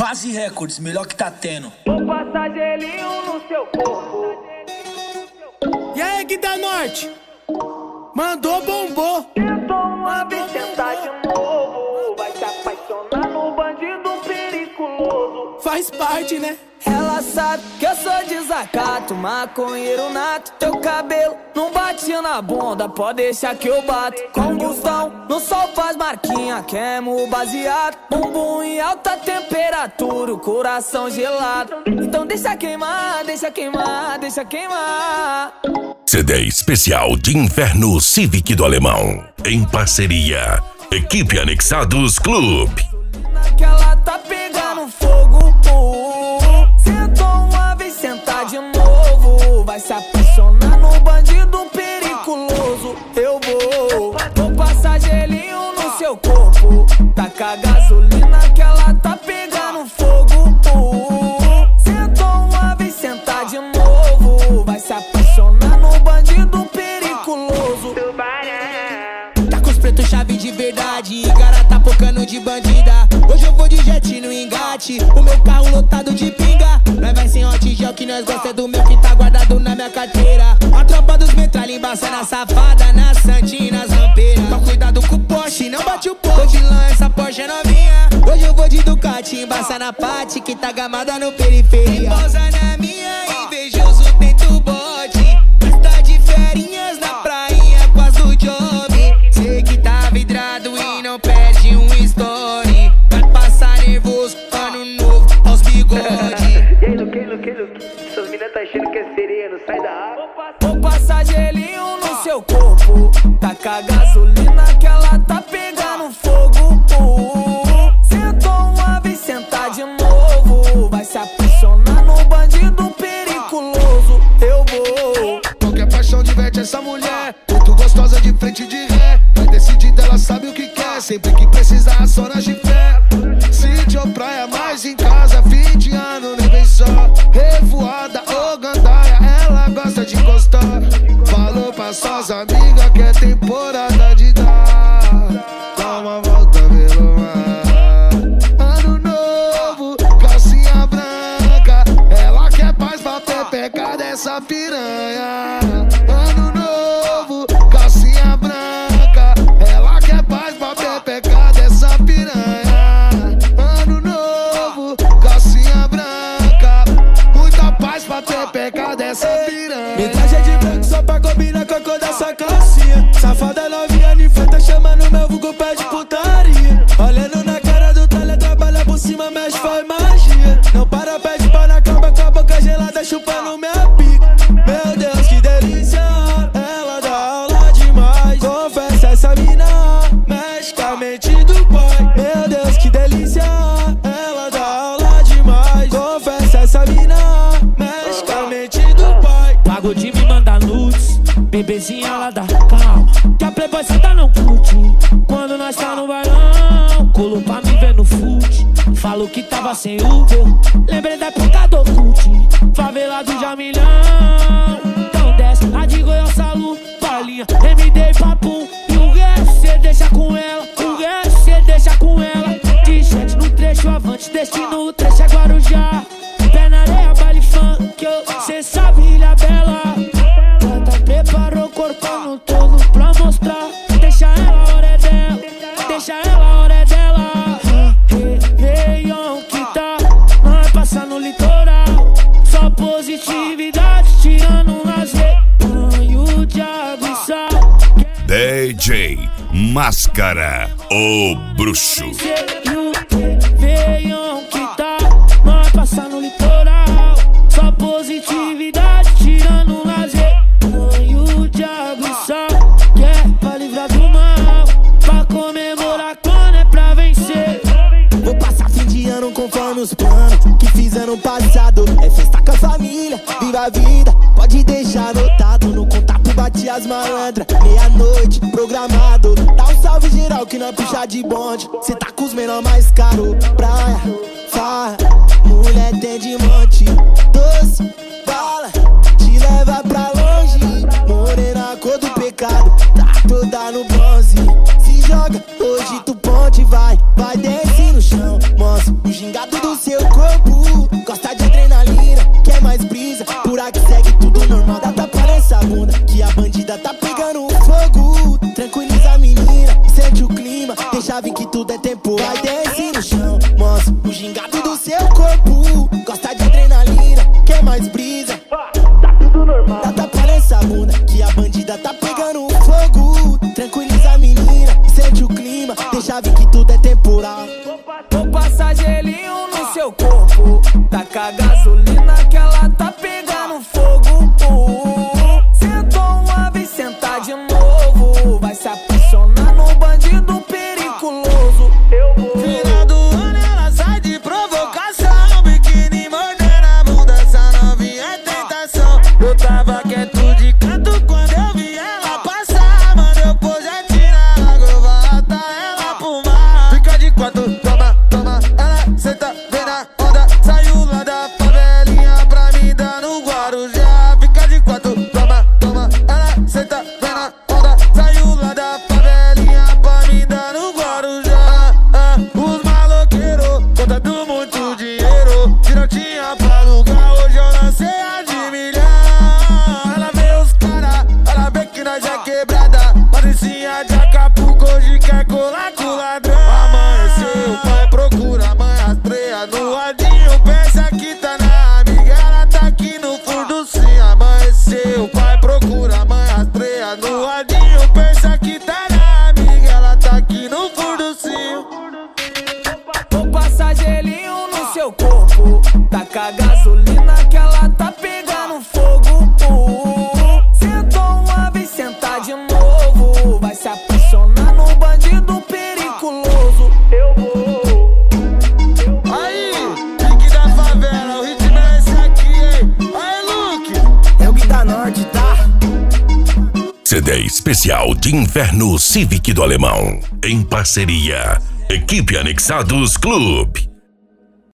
Base Records, melhor que tá tendo. Vou passar gelinho no seu corpo. E aí, Gui da Norte? Mandou, bombou. Tentou uma vez tentar de novo. Vai se apaixonar no bandido periculoso. Faz parte, né? Ela sabe que eu sou desacato, maconheiro nato. Teu cabelo não batia na bunda, pode deixar que eu bato. Combustão, no sol faz marquinha, queimo baseado. Bumbum em alta temperatura, o coração gelado. Então deixa queimar, deixa queimar, deixa queimar. CD especial de Inverno Civic do Alemão, em parceria Equipe Anexados Club. Que ela tá pegando fogo, sentou uma vez, sentar de novo. Vai se apaixonar no bandido periculoso. Eu vou passar gelinho no seu corpo. Taca gasolina que ela tá pegando fogo. Sentou uma vez, sentar de novo. Vai se apaixonar no bandido periculoso. Tá com os pretos chave de verdade, cara tá focando de bandida. Hoje eu vou de jet no engate, o meu carro lotado de pinga. Nós vai sem hot gel que nós gosta do meu que tá guardado na minha carteira. A tropa dos metralha embaça na safada, na santinha, nas rampeiras. Toma cuidado com o Porsche, não bate o pô. Vilão, essa Porsche é novinha. Hoje eu vou de Ducati, embaça na Pati que tá gamada no periferia. Pousa na minha, invejoso tenta o bote. Mas tá de ferinhas na praia com as do job. Sei que tá vidrado e não perde um story. Vai passar nervoso, ano novo, aos bigode. E aí, Luque, essas minas tá achando que é sereia, não sai da água. Vou passar gelinho no seu corpo. Taca gasolina que ela tá pegando fogo. Sentou uma vez, sentar de novo. Vai se apaixonar no bandido periculoso. Eu vou. Qualquer paixão diverte essa mulher, muito gostosa de frente de ré. Vai decidida, ela sabe o que quer, sempre que precisar, só na de fé. Sítio ou praia, mais em casa, fim de ano, nem vem só. Revoada ou gandaia, ela gosta de encostar. Falou pra suas amigas que é temporada de dar. Dá uma volta pelo mar. Ano novo, calcinha branca. Ela quer paz pra pepeca dessa piranha. Ano novo, calcinha branca. Ela quer paz pra pepeca dessa piranha. Ano novo, calcinha branca. Muita paz pra pepeca dessa piranha. Me traje de branco só pra combinar com a cor dessa calcinha. Safada novinha de frente, chamando meu vulgo pé de putaria. Olhando na cara do talha, trabalha por cima, mexe, faz magia. Não para, pede pau na cama com a boca gelada, chupando minha pica. Meu Deus, que delícia, ela dá aula demais. Confessa essa mina, mexe com a mente do pai. Meu Deus, que delícia, ela dá aula demais. Confessa essa mina, mexe com a mente do pai. Pago de me mandar nudes, bebezinha ela dá calma. Que a playboy tá não curte. Quando nós tá no bailão, colo pra me ver no fute. Falo que tava sem Uber, lembrei da época do cult. Favelado de Amilhão, então desce a de Goiás, Salu, Paulinha, MD e Papum. E o resto cê deixa com ela, o resto cê deixa com ela. T-shirt no trecho avante, destino o trecho é Guarujá. Pé na areia, baile funk, cê sabe, Ilha Bela. Tata preparou o corpão todo pra mostrar. Deixa ela, a hora é dela, deixa ela, a hora é dela. Réveillon que tá, nós passa no litoral. Só positividade, tirando um lazer. Banho de água e sal. DJ Máscara, o bruxo. Réveillon que tá, nós passa no litoral. Só positividade, tirando um lazer. Banho de água e sal, que é pra livrar do mal, pra comemorar quando é pra vencer. Vou passar fim de ano conforme os planos que fizeram no passado. É festa com a família, viva a vida, pode deixar anotado. No contato bate as malandras, meia-noite, programado. Dá um salve geral que nós puxa de bonde. Cê tá com os menor mais caro. Praia, farra, mulher tem de monte. Doce, bala, te leva pra longe. Morena, cor do pecado, tá toda no bronze. Se joga, hoje tu ponte, vai desce no chão. Mostra o gingado do seu deixa vir que tudo é temporal. Desce no chão, mostra o gingado do seu corpo. Gosta de adrenalina, quer mais brisa. Tá tudo normal. Dá tapa nessa bunda, que a bandida tá pegando fogo. Tranquiliza a menina, sente o clima, deixa vir que tudo é temporal. Vou passar gelinho no seu corpo, taca gasolina que ela tá pegando fogo. Sentou uma vez, senta de novo, vai se apaixonar no bandido periculoso. Eu vou. Final do ano ela sai de provocação, biquíni mordendo a bunda, essa novinha é tentação. Eu tava quieto de canto quando eu vi ela passar, mano, eu projetinho na água, eu vou arrastar ela pro mar. Fica de quatro, toma, toma, ela senta, vem na onda, saiu lá da favelinha pra me dar no Guarujá. Fica de quatro, toma, toma, ela senta, vem na onda, saiu lá da favelinha pra me dar no Guarujá. Os maloqueiros contando muito dinheiro, de notinha pra alugar, hoje eu lancei a de milhão. Ela vê os cara, ela vê que nós é quebrada, patricinha de Acapulco, hoje quer colar com o ladrão. Amanheceu, o pai procura a mãe rastreia no ladinho, pensa que tá na amiga, ela tá aqui no fundo sim. Amanheceu, o pai procura a mãe rastreia no ladinho, pensa que tá na amiga, ela tá aqui no fundo sim. Vou passar gelinho no seu corpo, taca gasolina que ela tá pegando fogo. Sentou uma vez, senta de novo, vai se apaixonar no bandido periculoso. Eu vou. Aí, pique da favela, o ritmo é esse aqui, hein? Aí, Luke! É o Gui da Norte, tá? CD especial de Inverno Civic do Alemão. Em parceria, Equipe Anexados Clube.